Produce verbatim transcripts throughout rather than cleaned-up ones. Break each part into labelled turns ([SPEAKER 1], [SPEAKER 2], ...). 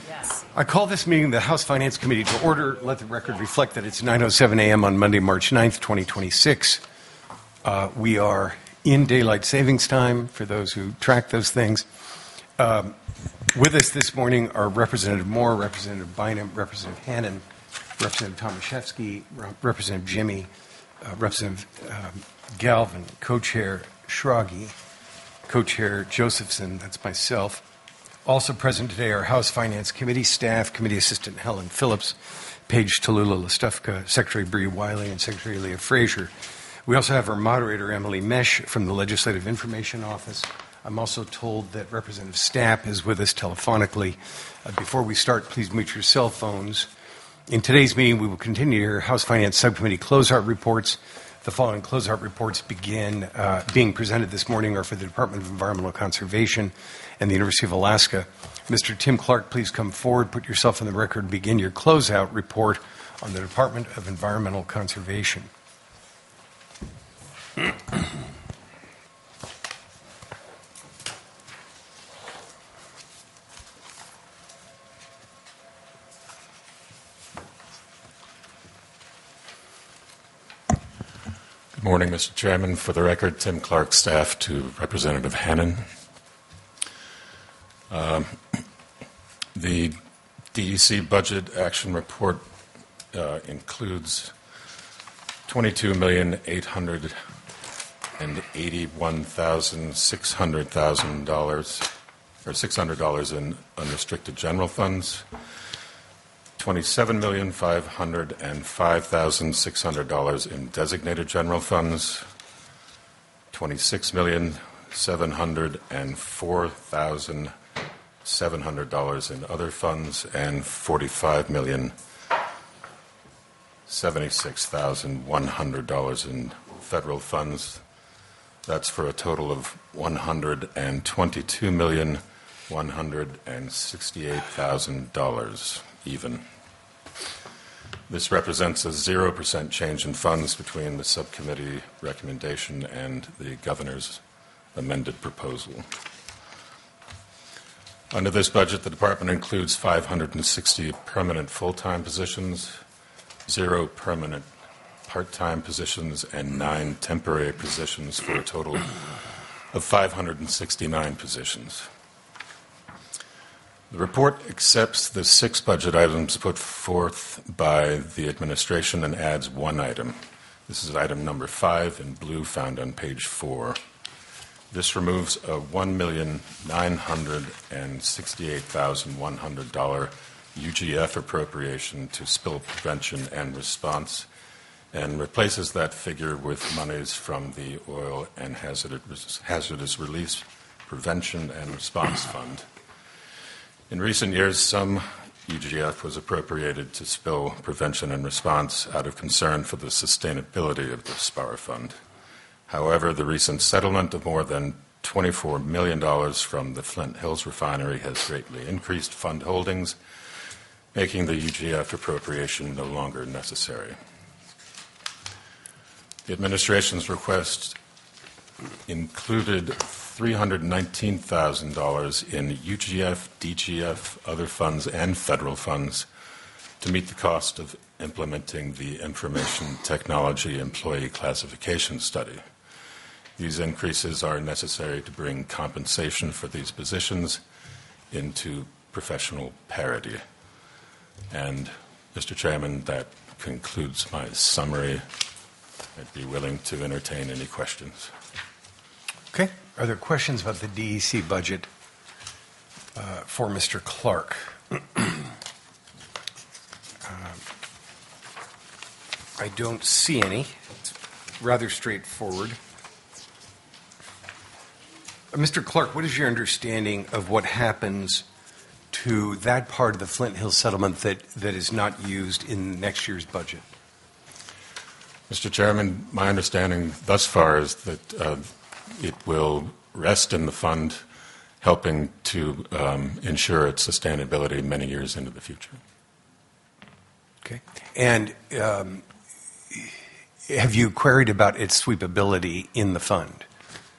[SPEAKER 1] Yes.
[SPEAKER 2] I call this meeting of the House Finance Committee to order. Let the record reflect that it's nine oh seven a.m. on Monday, March ninth, twenty twenty-six. Uh, we are in daylight savings time for those who track those things. Um, with us this morning are Representative Moore, Representative Bynum, Representative Hannan, Representative Tomaszewski, Representative Jimmy, uh, Representative um, Galvin, Co-Chair Schrage, Co-Chair Josephson, that's myself. Also present today are House Finance Committee staff, Committee Assistant Helen Phillips, Paige Tallulah Listufka, Secretary Bree Wiley, and Secretary Leah Frazier. We also have our moderator, Emily Mesh, from the Legislative Information Office. I'm also told that Representative Stapp is with us telephonically. Uh, before we start, please mute your cell phones. In today's meeting, we will continue to hear House Finance Subcommittee closeout reports. The following closeout reports begin uh, being presented this morning are for the Department of Environmental Conservation and the University of Alaska. Mister Tim Clark, please come forward, put yourself on the record, and begin your closeout report on the Department of Environmental Conservation.
[SPEAKER 3] Good morning, Mister Chairman. For the record, Tim Clark, staff to Representative Hannan. Um, the D E C Budget Action Report uh, includes twenty-two million eight hundred eighty-one thousand six hundred dollars or six hundred dollars in unrestricted general funds, twenty-seven million five hundred five thousand six hundred dollars in designated general funds, twenty-six million seven hundred four thousand seven hundred dollars in other funds, and forty-five million seventy-six thousand one hundred dollars in federal funds. That's for a total of one hundred twenty-two million one hundred sixty-eight thousand dollars even. This represents a zero percent change in funds between the subcommittee recommendation and the governor's amended proposal. Under this budget, the department includes five hundred sixty permanent full-time positions, zero permanent part-time positions, and nine temporary positions for a total of five hundred sixty-nine positions. The report accepts the six budget items put forth by the administration and adds one item. This is item number five in blue, found on page four. This removes a one million nine hundred sixty-eight thousand one hundred dollars U G F appropriation to spill prevention and response and replaces that figure with monies from the Oil and Hazardous Release Prevention and Response Fund. In recent years, some U G F was appropriated to spill prevention and response out of concern for the sustainability of the SPAR Fund. However, the recent settlement of more than twenty-four million dollars from the Flint Hills Refinery has greatly increased fund holdings, making the U G F appropriation no longer necessary. The administration's request included three hundred nineteen thousand dollars in U G F, D G F, other funds, and federal funds to meet the cost of implementing the Information Technology Employee Classification Study. These increases are necessary to bring compensation for these positions into professional parity. And, Mister Chairman, that concludes my summary. I'd be willing to entertain any questions.
[SPEAKER 2] Okay. Are there questions about the D E C budget uh, for Mister Clark? uh, I don't see any. It's rather straightforward. Uh, Mister Clark, what is your understanding of what happens to that part of the Flint Hills settlement that, that is not used in next year's budget?
[SPEAKER 3] Mister Chairman, my understanding thus far is that uh, it will rest in the fund, helping to um, ensure its sustainability many years into the future.
[SPEAKER 2] Okay. And um, have you queried about its sweepability in the fund?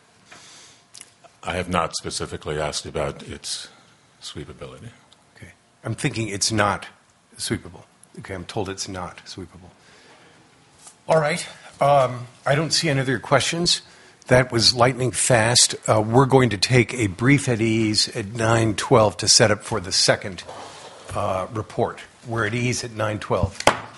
[SPEAKER 3] I have not specifically asked about its sweepability.
[SPEAKER 2] Okay. I'm thinking it's not sweepable. Okay, I'm told it's not sweepable. All right. Um, I don't see any other questions. That was lightning fast. Uh, we're going to take a brief at ease at nine twelve to set up for the second uh, report. We're at ease at nine twelve.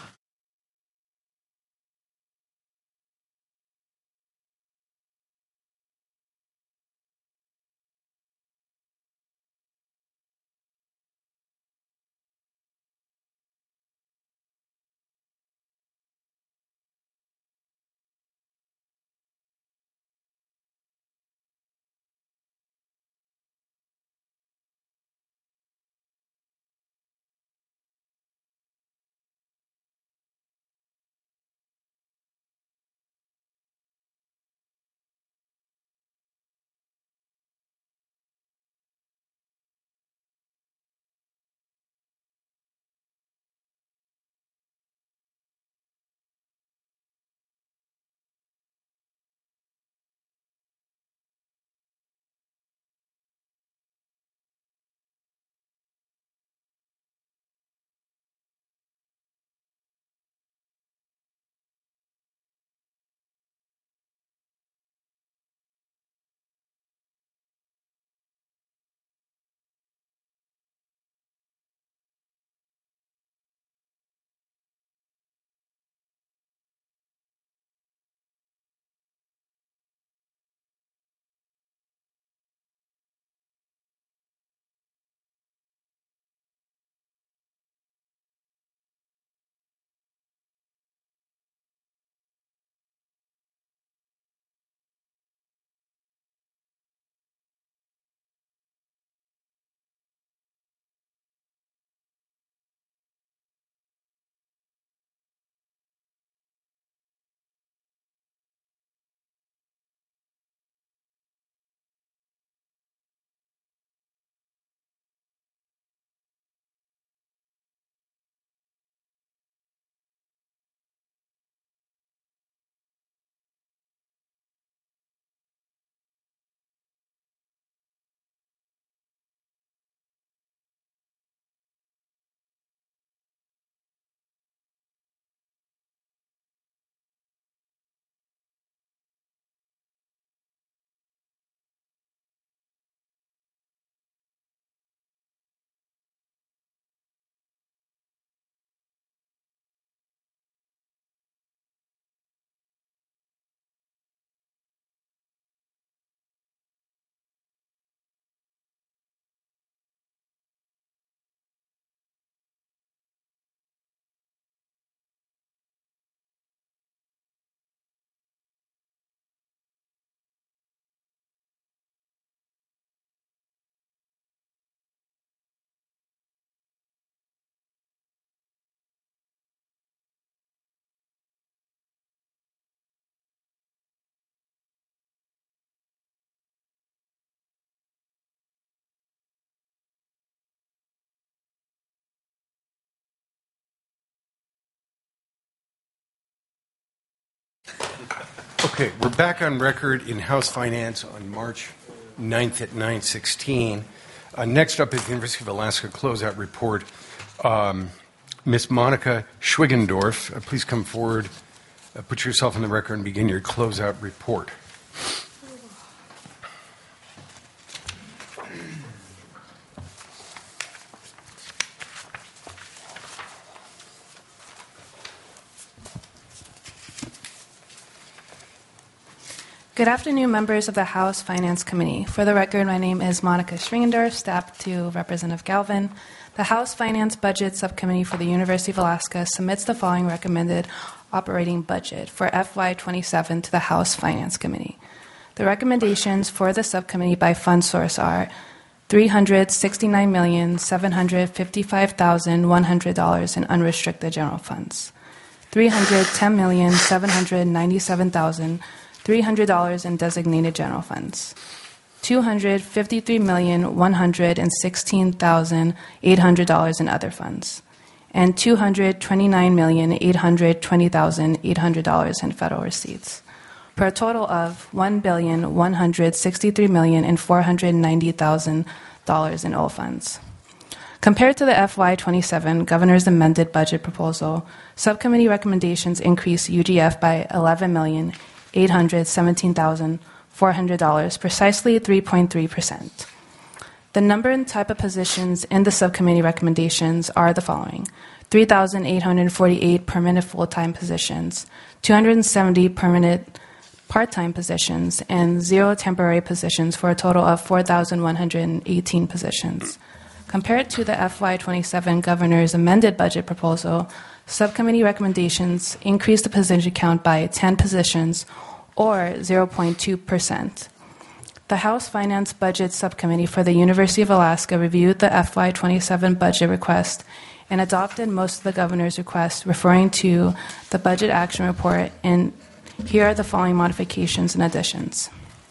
[SPEAKER 2] Okay, we're back on record in House Finance on March ninth at nine sixteen. Uh, next up is the University of Alaska closeout report. Um, Miz Monica Schwigendorf, uh, please come forward, uh, put yourself on the record, and begin your closeout report.
[SPEAKER 1] Good afternoon, members of the House Finance Committee. For the record, my name is Monica Schwigendorf, staff to Representative Galvin. The House Finance Budget Subcommittee for the University of Alaska submits the following recommended operating budget for F Y twenty-seven to the House Finance Committee. The recommendations for the subcommittee by fund source are three hundred sixty-nine million seven hundred fifty-five thousand one hundred dollars in unrestricted general funds, three hundred ten million seven hundred ninety-seven thousand three hundred dollars in designated general funds, two hundred fifty-three million one hundred sixteen thousand eight hundred dollars in other funds, and two hundred twenty-nine million eight hundred twenty thousand eight hundred dollars in federal receipts, for a total of one billion one hundred sixty-three million four hundred ninety thousand dollars in all funds. Compared to the F Y twenty-seven Governor's amended budget proposal, subcommittee recommendations increase U G F by eleven million eight hundred seventeen thousand four hundred dollars, precisely three point three percent. The number and type of positions in the subcommittee recommendations are the following: three thousand eight hundred forty-eight permanent full-time positions, two hundred seventy permanent part-time positions, and zero temporary positions for a total of four thousand one hundred eighteen positions. Compared to the F Y twenty-seven Governor's amended budget proposal, subcommittee recommendations increase the position count by ten positions, or zero point two percent. The House Finance Budget Subcommittee for the University of Alaska reviewed the F Y twenty-seven budget request and adopted most of the Governor's requests, referring to the Budget Action Report, and here are the following modifications and additions.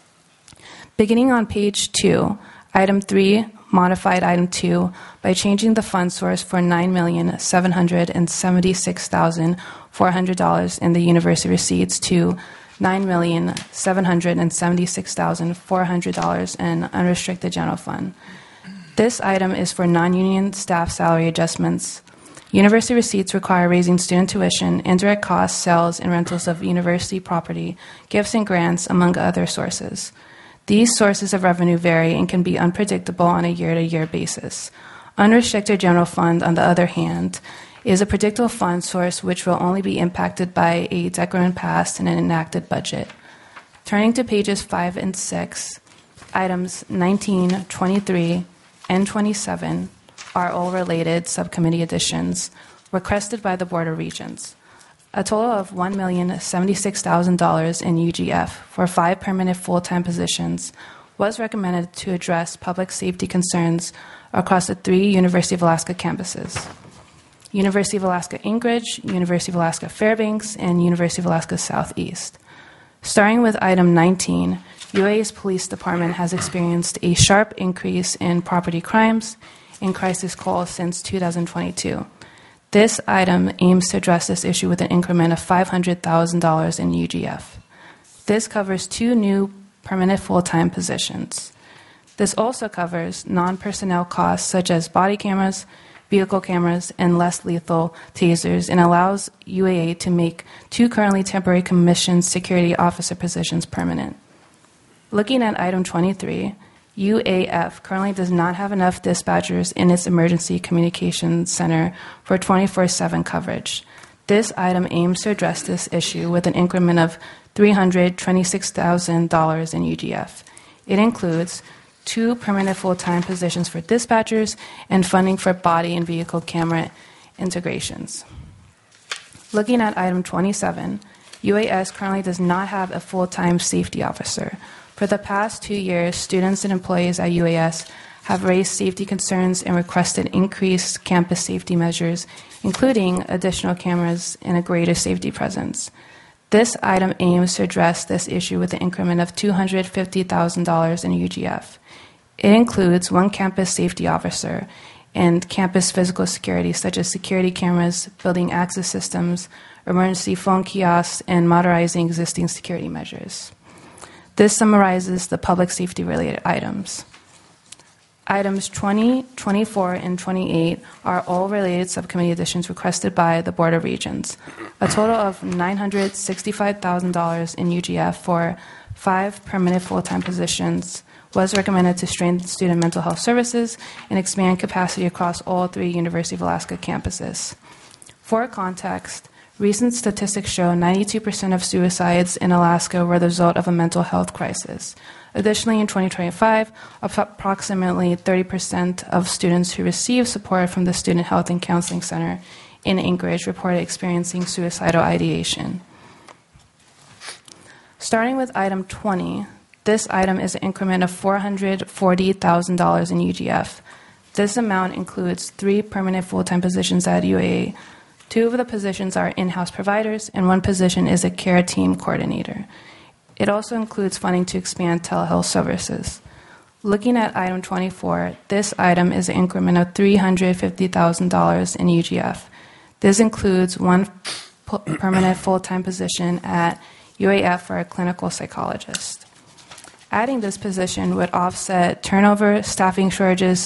[SPEAKER 1] Beginning on page two, item three, modified item two by changing the fund source for nine million seven hundred seventy-six thousand four hundred dollars in the university receipts to nine million seven hundred seventy-six thousand four hundred dollars in unrestricted general fund. This item is for non-union staff salary adjustments. University receipts require raising student tuition, indirect costs, sales, and rentals of university property, gifts and grants, among other sources. These sources of revenue vary and can be unpredictable on a year-to-year basis. Unrestricted general fund, on the other hand, is a predictable fund source which will only be impacted by a decrement passed and an enacted budget. Turning to pages five and six, items nineteen, twenty-three, and twenty-seven are all related subcommittee additions requested by the Board of Regents. A total of one million seventy-six thousand dollars in U G F for five permanent full-time positions was recommended to address public safety concerns across the three University of Alaska campuses: University of Alaska Anchorage, University of Alaska Fairbanks, and University of Alaska Southeast. Starting with item nineteen, U A A's police department has experienced a sharp increase in property crimes and crisis calls since two thousand twenty-two. This item aims to address this issue with an increment of five hundred thousand dollars in U G F. This covers two new permanent full-time positions. This also covers non-personnel costs such as body cameras, vehicle cameras, and less lethal tasers, and allows U A A to make two currently temporary commissioned security officer positions permanent. Looking at item twenty-three, U A F currently does not have enough dispatchers in its emergency communications center for twenty-four seven coverage. This item aims to address this issue with an increment of three hundred twenty-six thousand dollars in U G F. It includes two permanent full-time positions for dispatchers and funding for body and vehicle camera integrations. Looking at item twenty-seven, U A S currently does not have a full-time safety officer. For the past two years, students and employees at U A S have raised safety concerns and requested increased campus safety measures, including additional cameras and a greater safety presence. This item aims to address this issue with an increment of two hundred fifty thousand dollars in U G F. It includes one campus safety officer and campus physical security, such as security cameras, building access systems, emergency phone kiosks, and modernizing existing security measures. This summarizes the public safety-related items. Items twenty, twenty-four, and twenty-eight are all related subcommittee additions requested by the Board of Regents. A total of nine hundred sixty-five thousand dollars in U G F for five permanent full-time positions was recommended to strengthen student mental health services and expand capacity across all three University of Alaska campuses. For context, recent statistics show ninety-two percent of suicides in Alaska were the result of a mental health crisis. Additionally, in twenty twenty-five, approximately thirty percent of students who received support from the Student Health and Counseling Center in Anchorage reported experiencing suicidal ideation. Starting with item twenty, this item is an increment of four hundred forty thousand dollars in U G F. This amount includes three permanent full-time positions at U A A. Two of the positions are in-house providers, and one position is a care team coordinator. It also includes funding to expand telehealth services. Looking at item twenty-four, this item is an increment of three hundred fifty thousand dollars in U G F. This includes one p- permanent full-time position at U A F for a clinical psychologist. Adding this position would offset turnover, staffing shortages,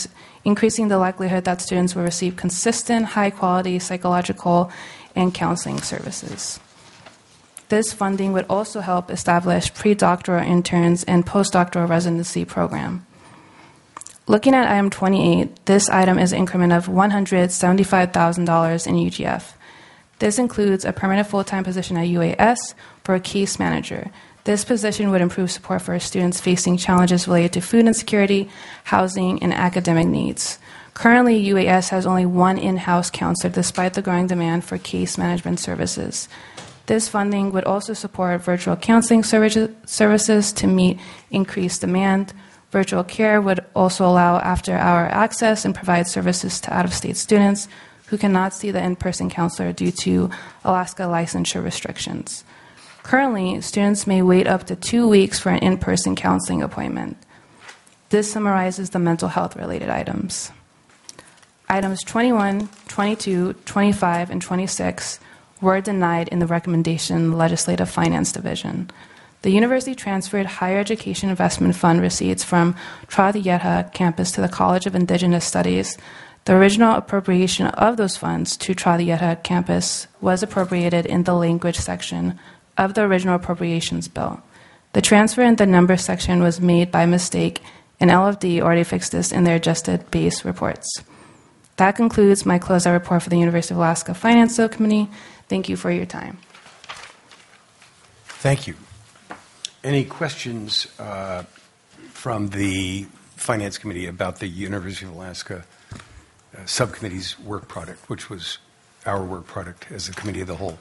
[SPEAKER 1] increasing the likelihood that students will receive consistent, high-quality psychological and counseling services. This funding would also help establish pre-doctoral interns and postdoctoral residency program. Looking at item twenty-eight, this item is an increment of one hundred seventy-five thousand dollars in U G F. This includes a permanent full-time position at U A S for a case manager. This position would improve support for students facing challenges related to food insecurity, housing, and academic needs. Currently, U A S has only one in-house counselor despite the growing demand for case management services. This funding would also support virtual counseling services to meet increased demand. Virtual care would also allow after-hour access and provide services to out-of-state students who cannot see the in-person counselor due to Alaska licensure restrictions. Currently, students may wait up to two weeks for an in-person counseling appointment. This summarizes the mental health-related items. Items twenty-one, twenty-two, twenty-five, and twenty-six were denied in the recommendation Legislative Finance Division. The university transferred higher education investment fund receipts from Tra-Tierra campus to the College of Indigenous Studies. The original appropriation of those funds to Tra-Tierra campus was appropriated in the language section of the original appropriations bill. The transfer in the number section was made by mistake, and L F D already fixed this in their adjusted base reports. That concludes my closeout report for the University of Alaska Finance Subcommittee. Thank you for your time.
[SPEAKER 2] Thank you. Any questions uh, from the Finance Committee about the University of Alaska uh, Subcommittee's work product, which was our work product as a committee of the whole?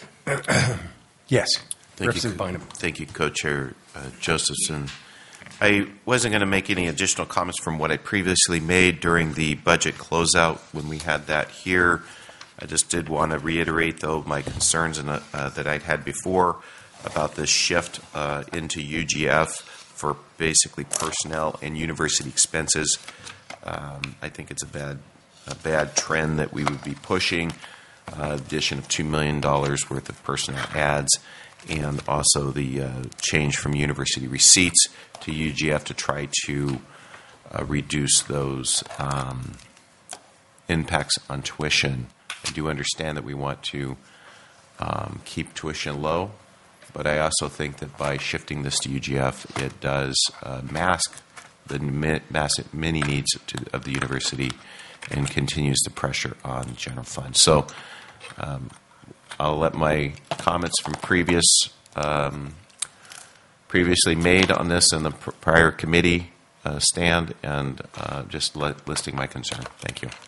[SPEAKER 2] Yes.
[SPEAKER 4] Thank
[SPEAKER 2] Representative
[SPEAKER 4] you,
[SPEAKER 2] Bynum.
[SPEAKER 4] Thank you, Co-Chair uh, Josephson. I wasn't going to make any additional comments from what I previously made during the budget closeout when we had that here. I just did want to reiterate, though, my concerns in a, uh, that I'd had before about this shift uh, into U G F for basically personnel and university expenses. Um, I think it's a bad, a bad trend that we would be pushing. Uh, addition of two million dollars worth of personnel ads, and also the uh, change from university receipts to U G F to try to uh, reduce those um, impacts on tuition. I do understand that we want to um, keep tuition low, but I also think that by shifting this to U G F, it does uh, mask the mi- massive many needs to, of the university and continues the pressure on general fund. So um, I'll let my comments from previous um, previously made on this in the pr- prior committee uh, stand, and uh, just let, listing my concern. Thank you.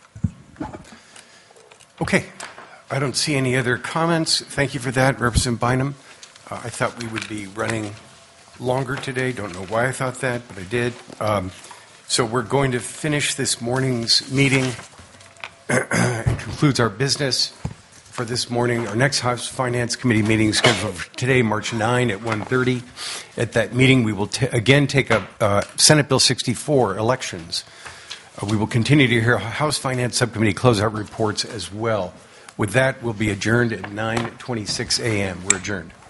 [SPEAKER 2] Okay. I don't see any other comments. Thank you for that, Representative Bynum. Uh, I thought we would be running longer today. Don't know why I thought that, but I did. Um, so we're going to finish this morning's meeting. It concludes our business for this morning. Our next House Finance Committee meeting is scheduled for today, March ninth at one thirty. At that meeting, we will t- again take up uh, Senate Bill sixty-four, elections. Uh, we will continue to hear House Finance Subcommittee closeout reports as well. With that, we'll be adjourned at nine twenty-six a.m. We're adjourned.